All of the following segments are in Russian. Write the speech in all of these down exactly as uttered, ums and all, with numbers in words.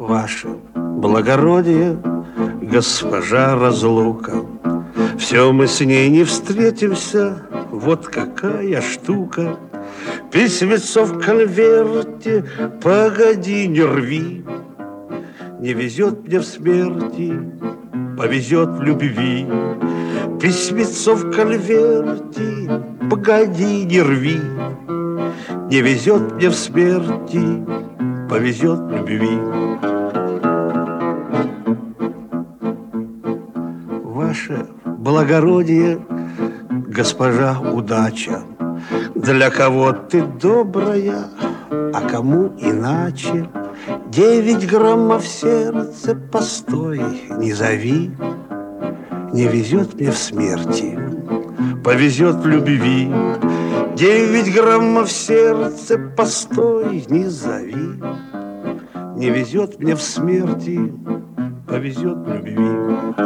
Ваше благородие, госпожа разлука, все мы с ней не встретимся, вот какая штука. Письмецо в конверте, погоди, не рви. Не везет мне в смерти, повезет в любви. Письмецо в конверте, погоди, не рви. Не везет мне в смерти, повезет в любви. Ваше благородие, госпожа удача, для кого ты добрая, а кому иначе. Девять граммов сердца, постой, не зови. Не везет мне в смерти, повезет в любви. Девять граммов сердца, постой, не зови. Не везет мне в смерти, повезет в любви.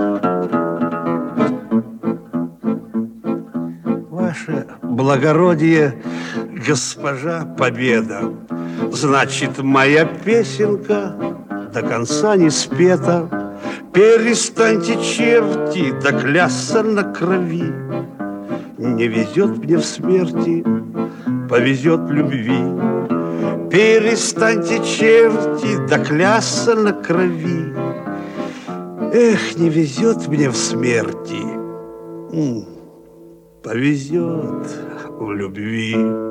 Ваше благородие, госпожа победа, значит, моя песенка до конца не спета. Перестаньте, черти, да клясться на крови. Не везет мне в смерти, повезет в любви. Перестаньте, черти, да клясться на крови. Эх, не везет мне в смерти, повезет в любви.